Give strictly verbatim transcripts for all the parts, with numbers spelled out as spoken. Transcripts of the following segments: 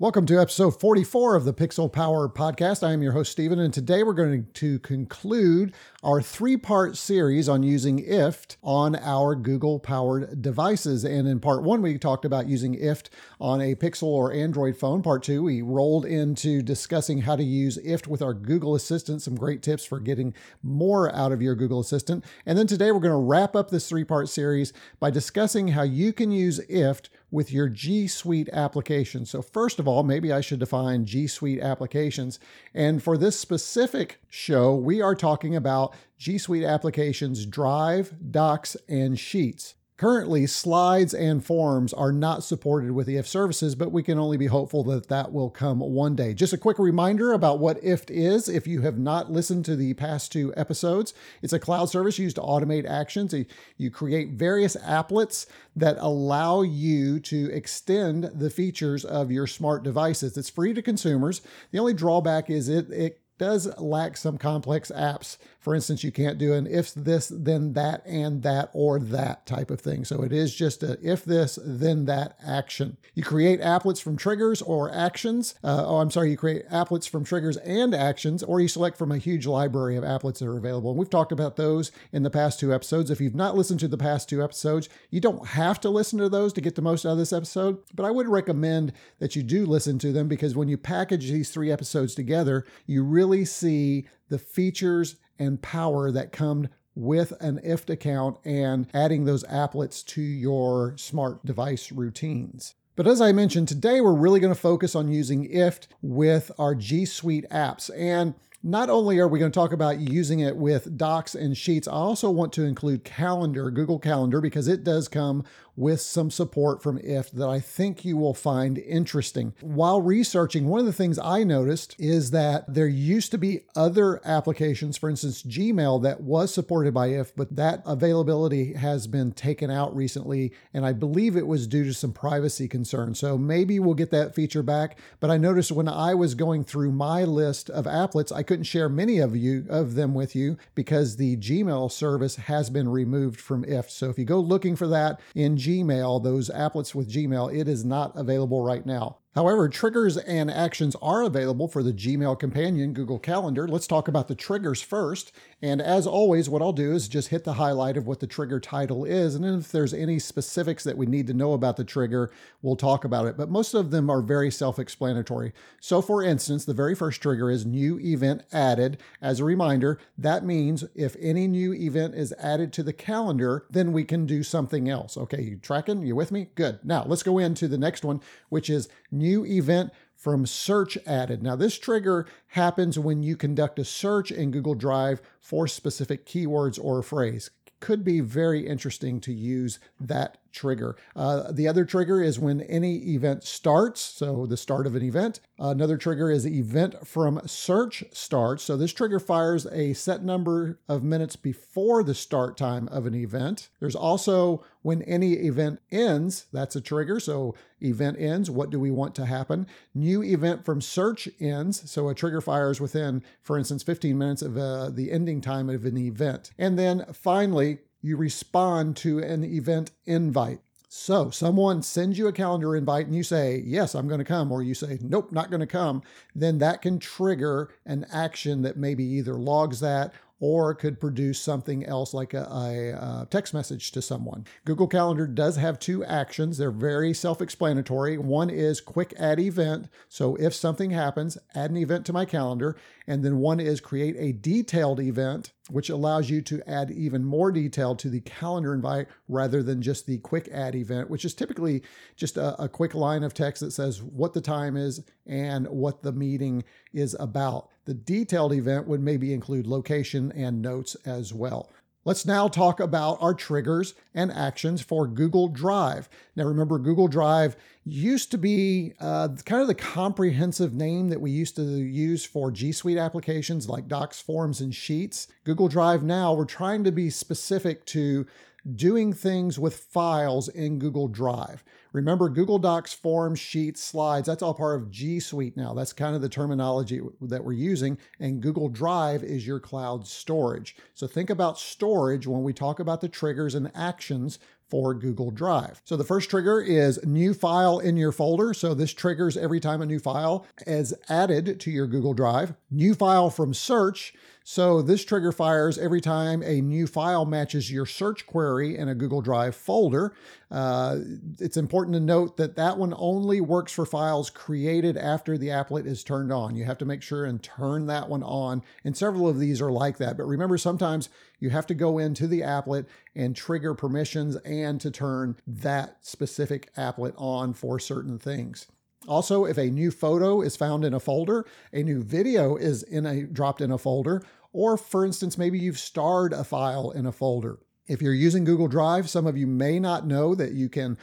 Welcome to episode forty-four of the Pixel Power Podcast. I am your host, Steven, and today we're going to conclude our three-part series on using I F T on our Google-powered devices. And in part one, we talked about using I F T on a Pixel or Android phone. Part two, we rolled into discussing how to use I F T with our Google Assistant, some great tips for getting more out of your Google Assistant. And then today, we're going to wrap up this three-part series by discussing how you can use I F T with your G Suite applications. So first of all, maybe I should define G Suite applications. And for this specific show, we are talking about G Suite applications Drive, Docs, and Sheets. Currently, slides and forms are not supported with I F T services, but we can only be hopeful that that will come one day. Just a quick reminder about what I F T is. If you have not listened to the past two episodes, it's a cloud service used to automate actions. You create various applets that allow you to extend the features of your smart devices. It's free to consumers. The only drawback is it, it does lack some complex apps. For instance, you can't do an if this, then that, and that, or that type of thing. So it is just a if this, then that action. You create applets from triggers or actions. Uh, oh, I'm sorry, you create applets from triggers and actions, or you select from a huge library of applets that are available. And we've talked about those in the past two episodes. If you've not listened to the past two episodes, you don't have to listen to those to get the most out of this episode, but I would recommend that you do listen to them, because when you package these three episodes together, you really see the features and power that come with an I F T account and adding those applets to your smart device routines. But as I mentioned, today we're really going to focus on using I F T with our G Suite apps. And not only are we going to talk about using it with Docs and Sheets, I also want to include Calendar, Google Calendar, because it does come with some support from I F T that I think you will find interesting. While researching, one of the things I noticed is that there used to be other applications, for instance, Gmail, that was supported by I F T, but that availability has been taken out recently, and I believe it was due to some privacy concerns. So maybe we'll get that feature back, but I noticed when I was going through my list of applets, I couldn't share many of you of them with you because the Gmail service has been removed from I F T. So if you go looking for that in Gmail, those applets with Gmail, it is not available right now. However, triggers and actions are available for the Gmail companion, Google Calendar. Let's talk about the triggers first. And as always, what I'll do is just hit the highlight of what the trigger title is. And then if there's any specifics that we need to know about the trigger, we'll talk about it. But most of them are very self-explanatory. So for instance, the very first trigger is new event added. As a reminder, that means if any new event is added to the calendar, then we can do something else. Okay, you tracking? You with me? Good. Now let's go into the next one, which is new event from search added. Now, this trigger happens when you conduct a search in Google Drive for specific keywords or a phrase. Could be very interesting to use that trigger. Uh, the other trigger is when any event starts, so the start of an event. Another trigger is event from search starts. So this trigger fires a set number of minutes before the start time of an event. There's also when any event ends, that's a trigger. So event ends, what do we want to happen? New event from search ends. So a trigger fires within, for instance, fifteen minutes of uh, the ending time of an event. And then finally, you respond to an event invite. So someone sends you a calendar invite and you say, yes, I'm going to come, or you say, nope, not going to come, then that can trigger an action that maybe either logs that or could produce something else like a, a, a text message to someone. Google Calendar does have two actions. They're very self-explanatory. One is quick add event. So if something happens, add an event to my calendar. And then one is create a detailed event, which allows you to add even more detail to the calendar invite rather than just the quick add event, which is typically just a, a quick line of text that says what the time is and what the meeting is about. The detailed event would maybe include location and notes as well. Let's now talk about our triggers and actions for Google Drive. Now remember, Google Drive used to be uh, kind of the comprehensive name that we used to use for G Suite applications like Docs, Forms, and Sheets. Google Drive now, we're trying to be specific to doing things with files in Google Drive. Remember, Google Docs, Forms, Sheets, Slides, that's all part of G Suite now. That's kind of the terminology that we're using. And Google Drive is your cloud storage. So think about storage when we talk about the triggers and actions for Google Drive. So the first trigger is new file in your folder. So this triggers every time a new file is added to your Google Drive. New file from search. So this trigger fires every time a new file matches your search query in a Google Drive folder. Uh, it's important to note that that one only works for files created after the applet is turned on. You have to make sure and turn that one on. And several of these are like that. But remember, sometimes you have to go into the applet and trigger permissions and to turn that specific applet on for certain things. Also, if a new photo is found in a folder, a new video is in a dropped in a folder, or for instance, maybe you've starred a file in a folder. If you're using Google Drive, some of you may not know that you can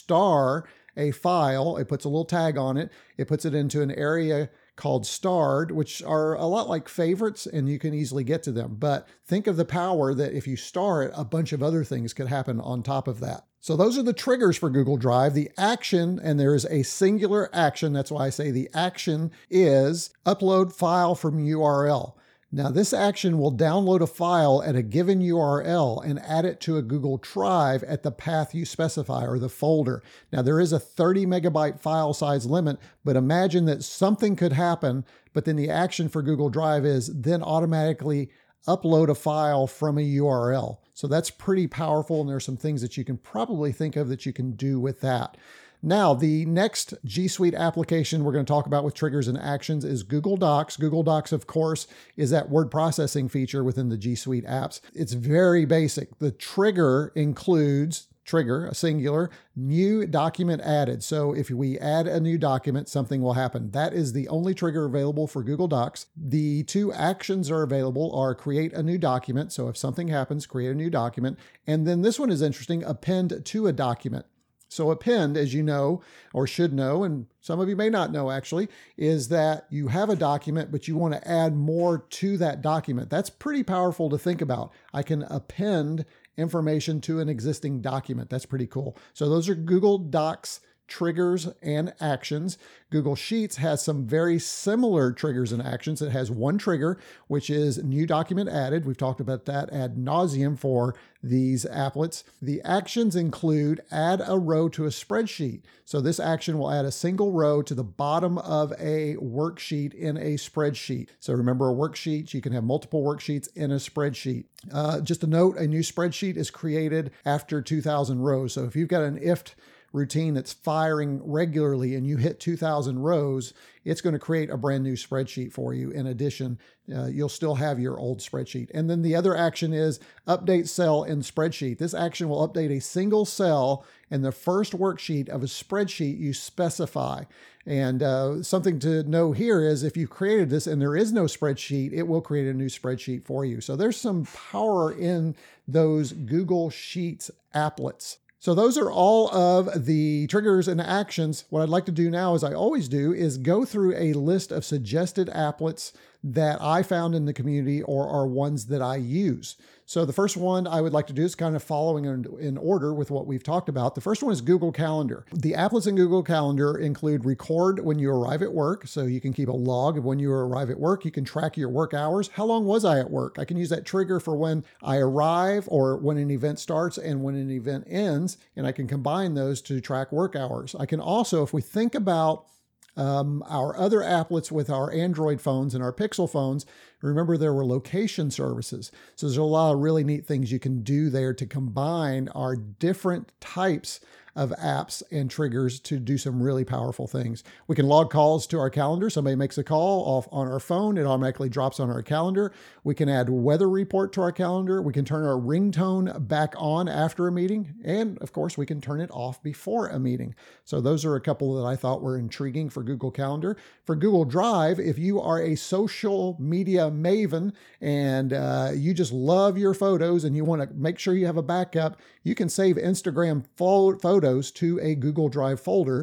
star a file. It puts a little tag on it. It puts it into an area called starred, which are a lot like favorites, and you can easily get to them. But think of the power that if you star it, a bunch of other things could happen on top of that. So those are the triggers for Google Drive. The action, and there is a singular action, that's why I say the action is upload file from U R L. Now this action will download a file at a given U R L and add it to a Google Drive at the path you specify or the folder. Now there is a thirty megabyte file size limit, but imagine that something could happen, but then the action for Google Drive is then automatically upload a file from a U R L. So that's pretty powerful, and there's some things that you can probably think of that you can do with that. Now, the next G Suite application we're going to talk about with triggers and actions is Google Docs. Google Docs, of course, is that word processing feature within the G Suite apps. It's very basic. The trigger includes trigger, a singular, new document added. So if we add a new document, something will happen. That is the only trigger available for Google Docs. The two actions are available are create a new document. So if something happens, create a new document. And then this one is interesting, append to a document. So append, as you know, or should know, and some of you may not know actually, is that you have a document, but you want to add more to that document. That's pretty powerful to think about. I can append information to an existing document. That's pretty cool. So those are Google Docs triggers and actions. Google Sheets has some very similar triggers and actions. It has one trigger, which is new document added. We've talked about that ad nauseum for these applets. The actions include add a row to a spreadsheet. So this action will add a single row to the bottom of a worksheet in a spreadsheet. So remember, a worksheet, you can have multiple worksheets in a spreadsheet. Uh, just a note, a new spreadsheet is created after two thousand rows. So if you've got an if routine that's firing regularly and you hit two thousand rows, it's going to create a brand new spreadsheet for you. In addition, uh, you'll still have your old spreadsheet. And then the other action is update cell in spreadsheet. This action will update a single cell in the first worksheet of a spreadsheet you specify. And uh, something to know here is if you created this and there is no spreadsheet, it will create a new spreadsheet for you. So there's some power in those Google Sheets applets. So those are all of the triggers and actions. What I'd like to do now, as I always do, is go through a list of suggested applets that I found in the community or are ones that I use. So the first one I would like to do is kind of following in, in order with what we've talked about. The first one is Google Calendar. The applets in Google Calendar include record when you arrive at work. So you can keep a log of when you arrive at work. You can track your work hours. How long was I at work? I can use that trigger for when I arrive or when an event starts and when an event ends. And I can combine those to track work hours. I can also, if we think about Um, our other applets with our Android phones and our Pixel phones, remember there were location services. So there's a lot of really neat things you can do there to combine our different types of apps and triggers to do some really powerful things. We can log calls to our calendar. Somebody makes a call off on our phone, it automatically drops on our calendar. We can add weather report to our calendar. We can turn our ringtone back on after a meeting. And of course, we can turn it off before a meeting. So those are a couple that I thought were intriguing for Google Calendar. For Google Drive, if you are a social media maven and uh, you just love your photos and you want to make sure you have a backup, you can save Instagram photos to a Google Drive folder,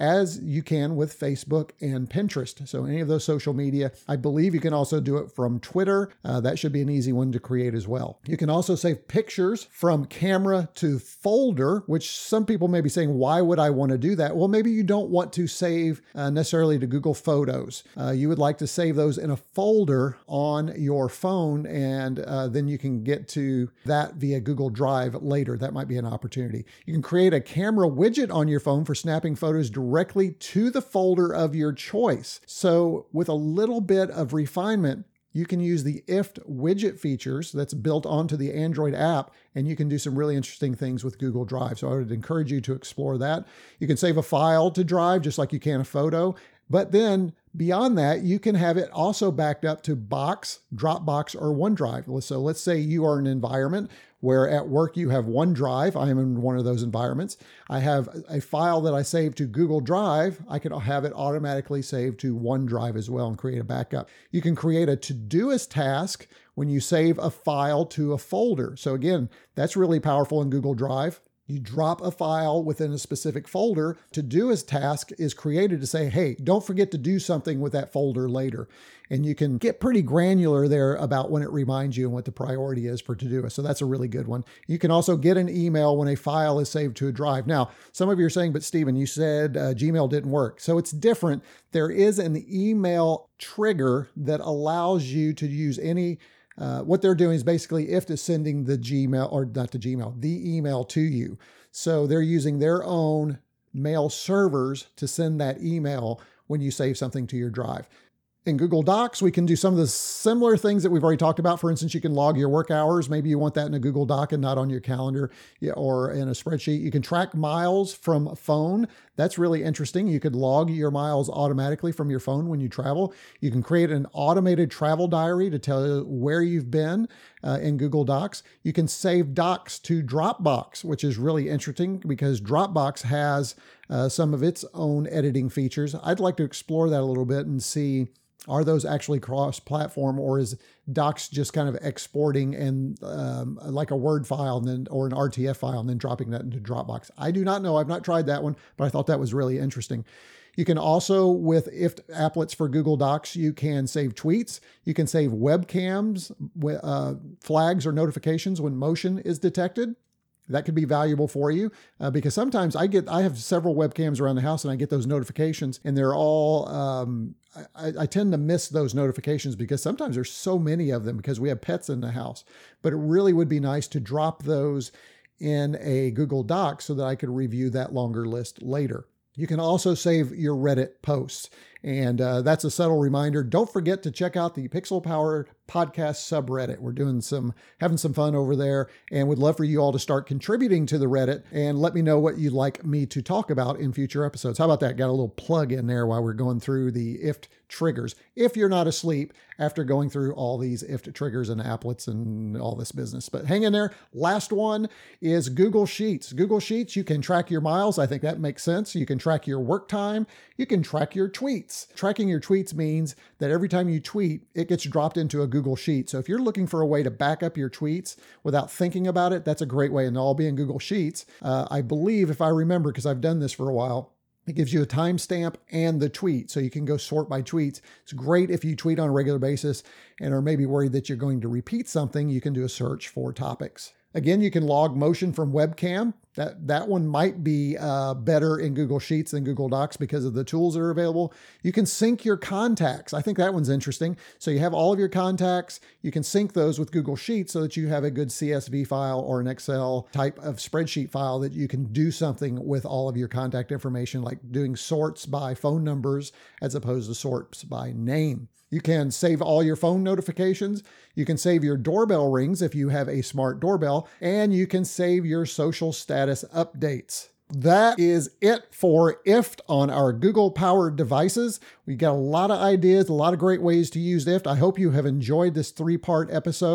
as you can with Facebook and Pinterest. So any of those social media. I believe you can also do it from Twitter. Uh, that should be an easy one to create as well. You can also save pictures from camera to folder, which some people may be saying, why would I want to do that? Well, maybe you don't want to save uh, necessarily to Google Photos. Uh, you would like to save those in a folder on your phone, and uh, then you can get to that via Google Drive later. That might be an opportunity. You can create a camera widget on your phone for snapping photos directly to the folder of your choice. So with a little bit of refinement, you can use the I F T widget features that's built onto the Android app, and you can do some really interesting things with Google Drive. So I would encourage you to explore that. You can save a file to Drive just like you can a photo, but then beyond that, you can have it also backed up to Box, Dropbox, or OneDrive. So let's say you are in an environment where at work you have OneDrive. I am in one of those environments. I have a file that I save to Google Drive. I can have it automatically saved to OneDrive as well and create a backup. You can create a Todoist task when you save a file to a folder. So again, that's really powerful in Google Drive. You drop a file within a specific folder. Todoist task is created to say, hey, don't forget to do something with that folder later. And you can get pretty granular there about when it reminds you and what the priority is for Todoist. So that's a really good one. You can also get an email when a file is saved to a drive. Now, some of you are saying, but Stephen, you said uh, Gmail didn't work. So it's different. There is an email trigger that allows you to use any Uh, what they're doing is basically I F T is sending the Gmail, or not the Gmail, the email to you. So they're using their own mail servers to send that email when you save something to your drive. In Google Docs, we can do some of the similar things that we've already talked about. For instance, you can log your work hours. Maybe you want that in a Google Doc and not on your calendar or in a spreadsheet. You can track miles from a phone. That's really interesting. You could log your miles automatically from your phone when you travel. You can create an automated travel diary to tell you where you've been uh, in Google Docs. You can save docs to Dropbox, which is really interesting because Dropbox has uh, some of its own editing features. I'd like to explore that a little bit and see, are those actually cross-platform, or is Docs just kind of exporting and um, like a Word file and then, or an R T F file and then dropping that into Dropbox? I do not know. I've not tried that one, but I thought that was really interesting. You can also, with I F T applets for Google Docs, you can save tweets. You can save webcams, uh, flags or notifications when motion is detected. That could be valuable for you uh, because sometimes I get, I have several webcams around the house and I get those notifications and they're all, um, I, I tend to miss those notifications because sometimes there's so many of them because we have pets in the house. But it really would be nice to drop those in a Google Doc so that I could review that longer list later. You can also save your Reddit posts. And uh, that's a subtle reminder. Don't forget to check out the Pixel Power Podcast subreddit. We're doing some, having some fun over there, and would love for you all to start contributing to the Reddit and let me know what you'd like me to talk about in future episodes. How about that? Got a little plug in there while we're going through the I F T triggers. If you're not asleep after going through all these I F T triggers and applets and all this business, but hang in there. Last one is Google Sheets. Google Sheets, you can track your miles. I think that makes sense. You can track your work time. You can track your tweets. Tracking your tweets means that every time you tweet, it gets dropped into a Google Sheet. So if you're looking for a way to back up your tweets without thinking about it, that's a great way, and they'll all be in Google Sheets. Uh, I believe, if I remember, because I've done this for a while, it gives you a timestamp and the tweet, so you can go sort by tweets. It's great if you tweet on a regular basis and are maybe worried that you're going to repeat something. You can do a search for topics. Again, you can log motion from webcam. That, that one might be uh, better in Google Sheets than Google Docs because of the tools that are available. You can sync your contacts. I think that one's interesting. So you have all of your contacts. You can sync those with Google Sheets so that you have a good C S V file or an Excel type of spreadsheet file that you can do something with all of your contact information, like doing sorts by phone numbers as opposed to sorts by name. You can save all your phone notifications. You can save your doorbell rings if you have a smart doorbell, and you can save your social status updates. That is it for I F T on our Google-powered devices. We got a lot of ideas, a lot of great ways to use I F T. I hope you have enjoyed this three-part episode.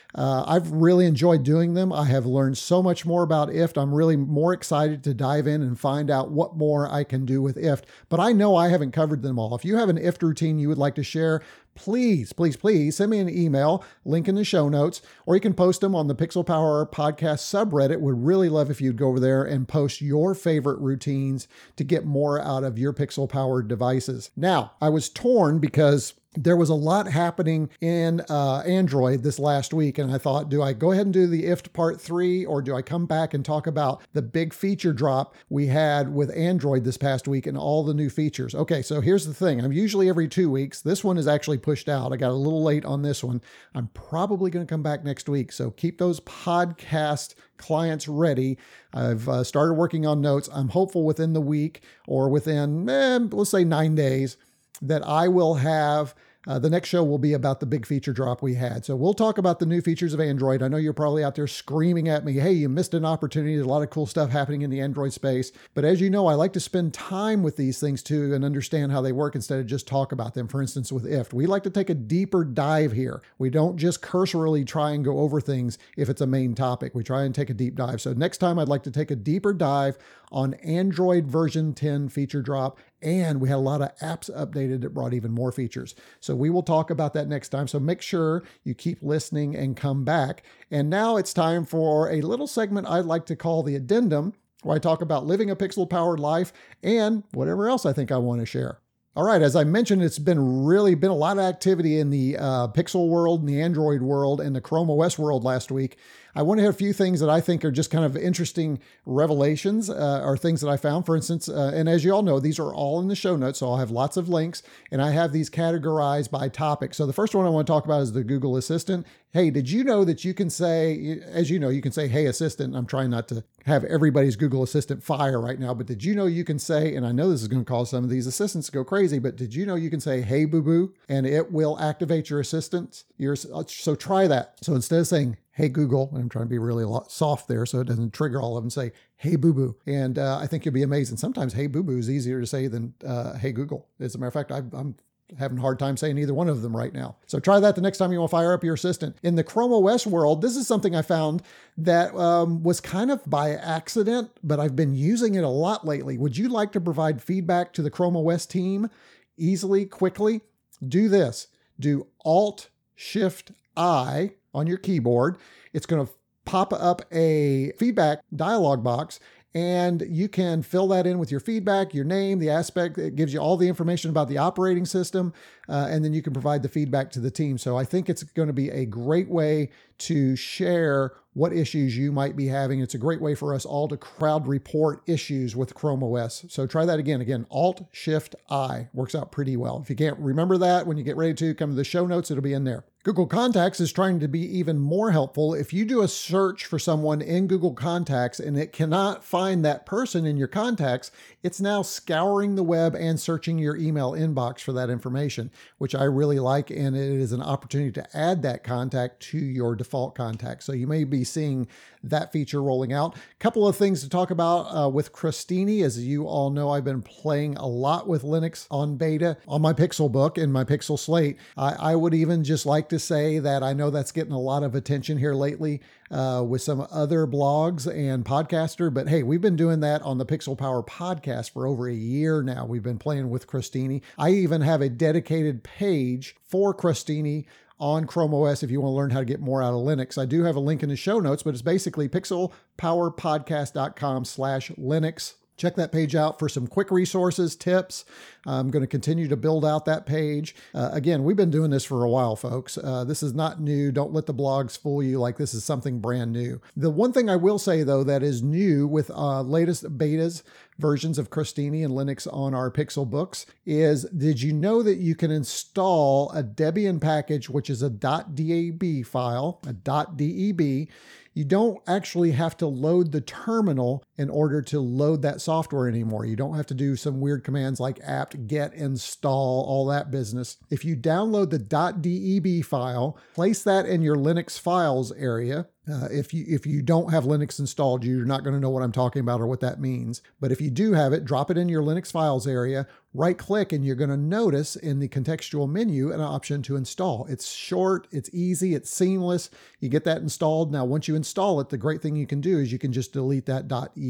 Uh, I've really enjoyed doing them. I have learned so much more about I F T. I'm really more excited to dive in and find out what more I can do with I F T. But I know I haven't covered them all. If you have an I F T routine you would like to share, please, please, please send me an email, link in the show notes, or you can post them on the Pixel Power Podcast subreddit. Would really love if you'd go over there and post your favorite routines to get more out of your Pixel Powered devices. Now, I was torn because there was a lot happening in uh, Android this last week, and I thought, do I go ahead and do the I F T part three, or do I come back and talk about the big feature drop we had with Android this past week and all the new features? Okay, so here's the thing. I'm usually every two weeks. This one is actually pushed out. I got a little late on this one. I'm probably going to come back next week, so keep those podcast clients ready. I've uh, started working on notes. I'm hopeful within the week or within, eh, let's say nine days, that I will have, uh, the next show will be about the big feature drop we had. So we'll talk about the new features of Android. I know you're probably out there screaming at me, hey, you missed an opportunity. There's a lot of cool stuff happening in the Android space. But as you know, I like to spend time with these things too and understand how they work instead of just talk about them. For instance, with I F T, we like to take a deeper dive here. We don't just cursorily try and go over things if it's a main topic. We try and take a deep dive. So next time I'd like to take a deeper dive on Android version ten feature drop. And we had a lot of apps updated that brought even more features. So we will talk about that next time. So make sure you keep listening and come back. And now it's time for a little segment I'd like to call the addendum, where I talk about living a pixel-powered life and whatever else I think I want to share. All right, as I mentioned, it's been really been a lot of activity in the uh, Pixel world, and the Android world, and the Chrome O S world last week. I want to have a few things that I think are just kind of interesting revelations uh, or things that I found. For instance, uh, and as you all know, these are all in the show notes, so I'll have lots of links, and I have these categorized by topic. So the first one I want to talk about is the Google Assistant. Hey, did you know that you can say, as you know, you can say, hey, Assistant. I'm trying not to have everybody's Google Assistant fire right now, but did you know you can say, and I know this is going to cause some of these assistants to go crazy, but did you know you can say, hey, boo-boo, and it will activate your assistant? Your, so try that. So instead of saying, hey, Google, and I'm trying to be really soft there so it doesn't trigger all of them, say, hey, boo-boo. And uh, I think you'll be amazed. And sometimes, hey, boo-boo is easier to say than uh, hey, Google. As a matter of fact, I, I'm having a hard time saying either one of them right now. So try that the next time you want to fire up your assistant. In the Chrome O S world, this is something I found that um, was kind of by accident, but I've been using it a lot lately. Would you like to provide feedback to the Chrome O S team easily, quickly? Do this. Do Alt-Shift-I on your keyboard. It's going to pop up a feedback dialog box, and you can fill that in with your feedback, your name, the aspect. It gives you all the information about the operating system, uh, and then you can provide the feedback to the team. So I think it's going to be a great way to share what issues you might be having. It's a great way for us all to crowd report issues with Chrome O S. So try that again. Again, Alt-Shift-I works out pretty well. If you can't remember that when you get ready to, come to the show notes. It'll be in there. Google Contacts is trying to be even more helpful. If you do a search for someone in Google Contacts and it cannot find that person in your contacts, it's now scouring the web and searching your email inbox for that information, which I really like. And it is an opportunity to add that contact to your default contact. So you may be seeing that feature rolling out. A couple of things to talk about uh, with Crostini. As you all know, I've been playing a lot with Linux on beta on my Pixel book and my Pixel Slate. I, I would even just like to say that I know that's getting a lot of attention here lately uh, with some other blogs and podcaster, but hey, we've been doing that on the Pixel Power podcast for over a year now. We've been playing with Crostini. I even have a dedicated page for Crostini on Chrome O S if you want to learn how to get more out of Linux. I do have a link in the show notes, but it's basically pixelpowerpodcast.com slash Linux. Check that page out for some quick resources, tips. I'm going to continue to build out that page. Uh, again, we've been doing this for a while, folks. Uh, this is not new. Don't let the blogs fool you like this is something brand new. The one thing I will say, though, that is new with uh, latest betas, versions of Crostini and Linux on our Pixel books is, did you know that you can install a Debian package, which is a .dab file, a .deb. You don't actually have to load the terminal in order to load that software anymore. You don't have to do some weird commands like apt get install, all that business. If you download the .deb file, place that in your Linux files area, Uh, if you if you don't have Linux installed, you're not going to know what I'm talking about or what that means. But if you do have it, drop it in your Linux files area, right click, and you're going to notice in the contextual menu an option to install. It's short, it's easy, it's seamless. You get that installed. Now, once you install it, the great thing you can do is you can just delete that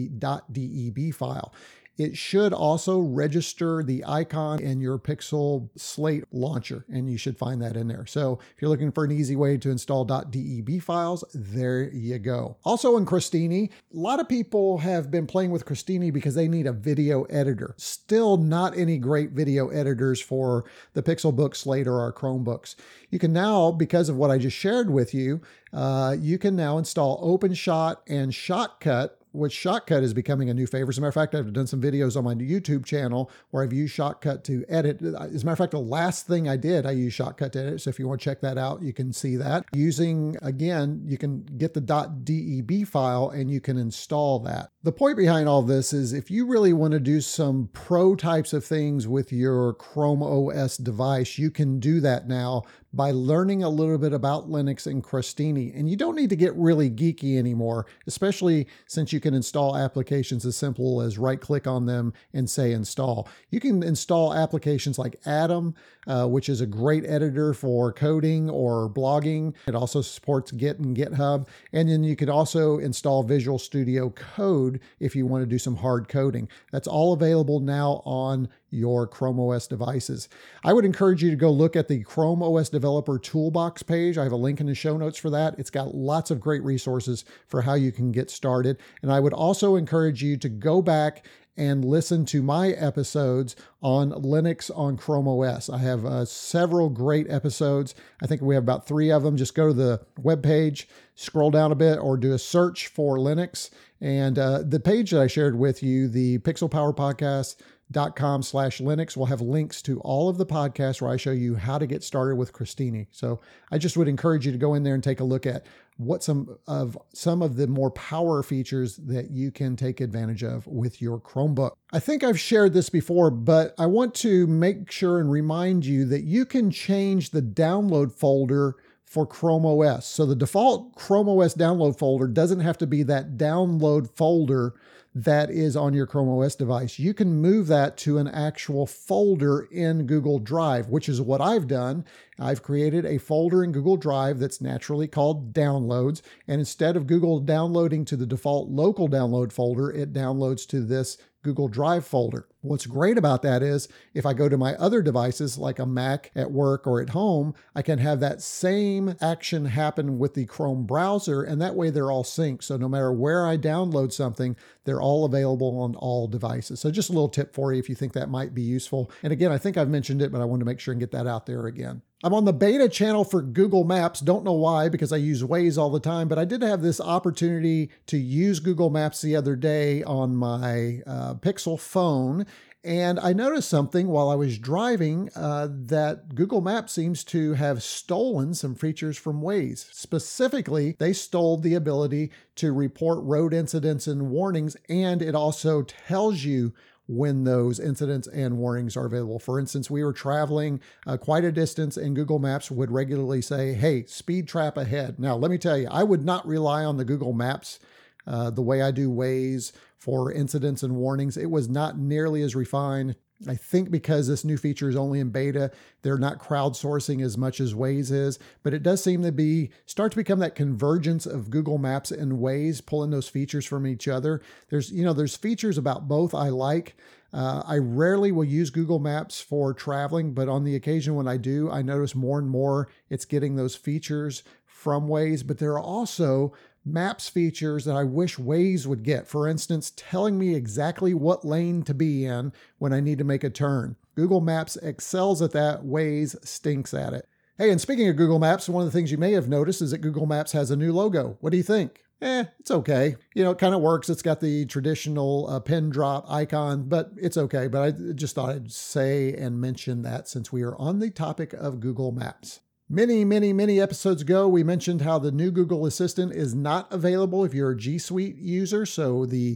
.deb file. It should also register the icon in your Pixel Slate launcher, and you should find that in there. So if you're looking for an easy way to install .deb files, there you go. Also in Crostini, a lot of people have been playing with Crostini because they need a video editor. Still not any great video editors for the Pixelbook, Slate, or our Chromebooks. You can now, because of what I just shared with you, uh, you can now install OpenShot and Shotcut, which Shotcut is becoming a new favorite. As a matter of fact, I've done some videos on my YouTube channel where I've used Shotcut to edit. As a matter of fact, the last thing I did, I used Shotcut to edit. So if you want to check that out, you can see that. Using, again, you can get the .deb file and you can install that. The point behind all this is if you really want to do some pro types of things with your Chrome O S device, you can do that now by learning a little bit about Linux and Crostini. And you don't need to get really geeky anymore, especially since you can install applications as simple as right click on them and say install. You can install applications like Atom, uh, which is a great editor for coding or blogging. It also supports Git and GitHub. And then you could also install Visual Studio Code if you want to do some hard coding. That's all available now on your Chrome O S devices. I would encourage you to go look at the Chrome O S Developer Toolbox page. I have a link in the show notes for that. It's got lots of great resources for how you can get started. And I would also encourage you to go back and listen to my episodes on Linux on Chrome O S. I have uh, several great episodes. I think we have about three of them. Just go to the webpage, scroll down a bit, or do a search for Linux. And uh, the page that I shared with you, the Pixel Power Podcast, dot com slash Linux will have links to all of the podcasts where I show you how to get started with Crostini. So I just would encourage you to go in there and take a look at what some of some of the more power features that you can take advantage of with your Chromebook. I think I've shared this before, but I want to make sure and remind you that you can change the download folder for Chrome O S. So the default Chrome O S download folder doesn't have to be that download folder that is on your Chrome O S device. You can move that to an actual folder in Google Drive, which is what I've done. I've created a folder in Google Drive that's naturally called Downloads. And instead of Google downloading to the default local download folder, it downloads to this Google Drive folder. What's great about that is if I go to my other devices like a Mac at work or at home, I can have that same action happen with the Chrome browser, and that way they're all synced. So no matter where I download something, they're all available on all devices. So just a little tip for you if you think that might be useful. And again, I think I've mentioned it, but I wanted to make sure and get that out there again. I'm on the beta channel for Google Maps. Don't know why, because I use Waze all the time, but I did have this opportunity to use Google Maps the other day on my uh, Pixel phone. And I noticed something while I was driving uh, that Google Maps seems to have stolen some features from Waze. Specifically, they stole the ability to report road incidents and warnings, and it also tells you when those incidents and warnings are available. For instance, we were traveling uh, quite a distance and Google Maps would regularly say, hey, speed trap ahead. Now, let me tell you, I would not rely on the Google Maps uh, the way I do Waze for incidents and warnings. It was not nearly as refined. I think because this new feature is only in beta, they're not crowdsourcing as much as Waze is, but it does seem to be start to become that convergence of Google Maps and Waze, pulling those features from each other. There's, you know, there's features about both I like. Uh, I rarely will use Google Maps for traveling, but on the occasion when I do, I notice more and more it's getting those features from Waze, but there are also Maps features that I wish Waze would get. For instance, telling me exactly what lane to be in when I need to make a turn. Google Maps excels at that. Waze stinks at it. Hey, and speaking of Google Maps, one of the things you may have noticed is that Google Maps has a new logo. What do you think? Eh, it's okay. You know, it kind of works. It's got the traditional uh, pin drop icon, but it's okay. But I just thought I'd say and mention that since we are on the topic of Google Maps. Many, many, many episodes ago, we mentioned how the new Google Assistant is not available if you're a G Suite user. So the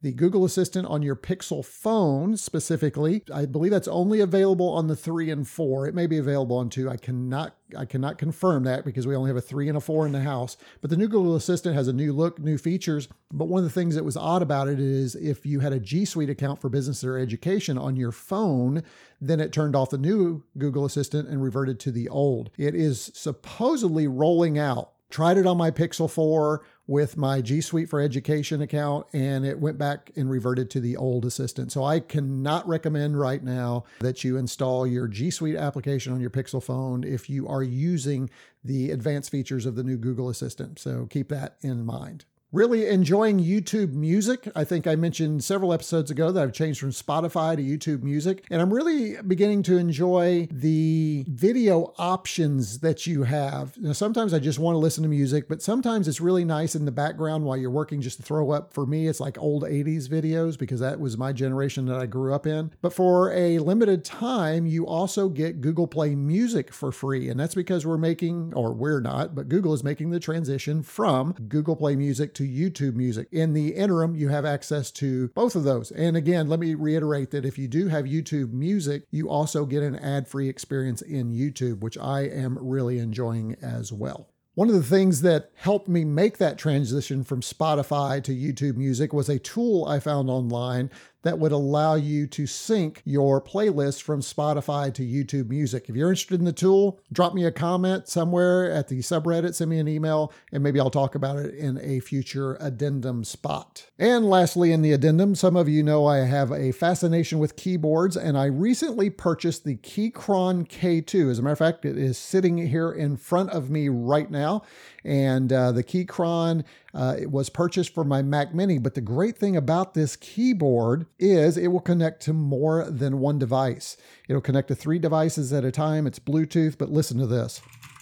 The Google Assistant on your Pixel phone specifically, I believe that's only available on the three and four. It may be available on two. I cannot I cannot confirm that because we only have a three and a four in the house. But the new Google Assistant has a new look, new features. But one of the things that was odd about it is if you had a G Suite account for business or education on your phone, then it turned off the new Google Assistant and reverted to the old. It is supposedly rolling out. Tried it on my Pixel four with my G Suite for Education account, and it went back and reverted to the old Assistant. So I cannot recommend right now that you install your G Suite application on your Pixel phone if you are using the advanced features of the new Google Assistant. So keep that in mind. Really enjoying YouTube Music. I think I mentioned several episodes ago that I've changed from Spotify to YouTube Music, and I'm really beginning to enjoy the video options that you have. Now, sometimes I just want to listen to music, but sometimes it's really nice in the background while you're working just to throw up. For me, it's like old eighties videos because that was my generation that I grew up in. But for a limited time, you also get Google Play Music for free, and that's because we're making, or we're not, but Google is making the transition from Google Play Music to YouTube Music. In the interim, you have access to both of those. And again, let me reiterate that if you do have YouTube Music, you also get an ad-free experience in YouTube, which I am really enjoying as well. One of the things that helped me make that transition from Spotify to YouTube Music was a tool I found online that would allow you to sync your playlist from Spotify to YouTube Music. If you're interested in the tool, drop me a comment somewhere at the subreddit, send me an email, and maybe I'll talk about it in a future addendum spot. And lastly, in the addendum, some of you know I have a fascination with keyboards, and I recently purchased the Keychron K two. As a matter of fact, it is sitting here in front of me right now. And uh, the Keychron uh, it was purchased for my Mac Mini. But the great thing about this keyboard is it will connect to more than one device. It'll connect to three devices at a time. It's Bluetooth, but listen to this.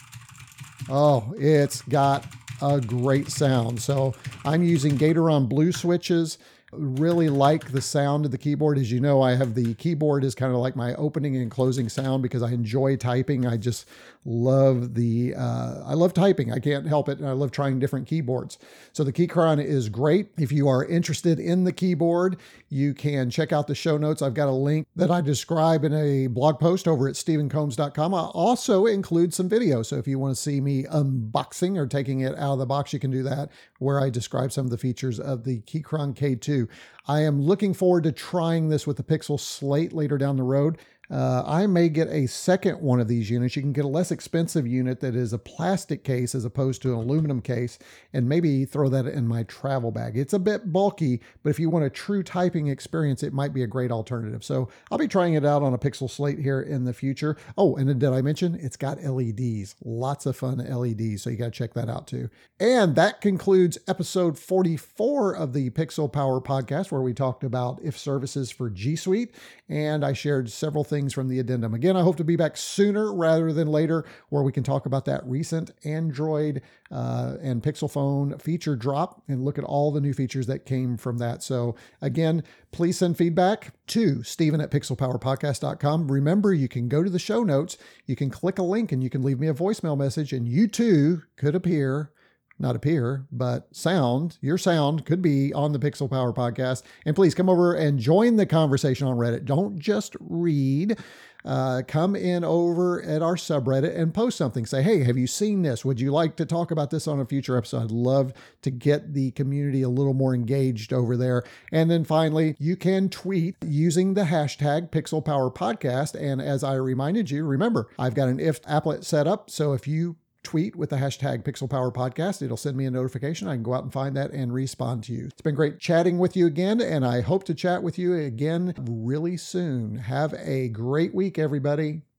Oh, it's got a great sound. So I'm using Gateron Blue switches. Really like the sound of the keyboard. As you know, I have the keyboard is kind of like my opening and closing sound because I enjoy typing. I just love the, uh, I love typing. I can't help it. And I love trying different keyboards. So the Keychron is great. If you are interested in the keyboard, you can check out the show notes. I've got a link that I describe in a blog post over at stephen combs dot com. I'll also include some video. So if you want to see me unboxing or taking it out of the box, you can do that, where I describe some of the features of the Keychron K two. I am looking forward to trying this with the Pixel Slate later down the road. Uh, I may get a second one of these units. You can get a less expensive unit that is a plastic case as opposed to an aluminum case, and maybe throw that in my travel bag. It's a bit bulky, but if you want a true typing experience, it might be a great alternative. So I'll be trying it out on a Pixel Slate here in the future. Oh, and did I mention it's got L E Ds? Lots of fun L E Ds, so you got to check that out too. And that concludes episode forty-four of the Pixel Power Podcast, where we talked about if services for G Suite, and I shared several things from the addendum. Again, I hope to be back sooner rather than later, where we can talk about that recent Android uh, and Pixel phone feature drop and look at all the new features that came from that. So again, please send feedback to Stephen at pixel power podcast dot com. Remember, you can go to the show notes, you can click a link, and you can leave me a voicemail message, and you too could appear not appear, but sound, your sound could be on the Pixel Power Podcast. And please come over and join the conversation on Reddit. Don't just read. Uh, come in over at our subreddit and post something. Say, hey, have you seen this? Would you like to talk about this on a future episode? I'd love to get the community a little more engaged over there. And then finally, you can tweet using the hashtag Pixel Power Podcast. And as I reminded you, remember, I've got an if applet set up. So if you tweet with the hashtag Pixel Power Podcast, it'll send me a notification. I can go out and find that and respond to you. It's been great chatting with you again, and I hope to chat with you again really soon. Have a great week, everybody.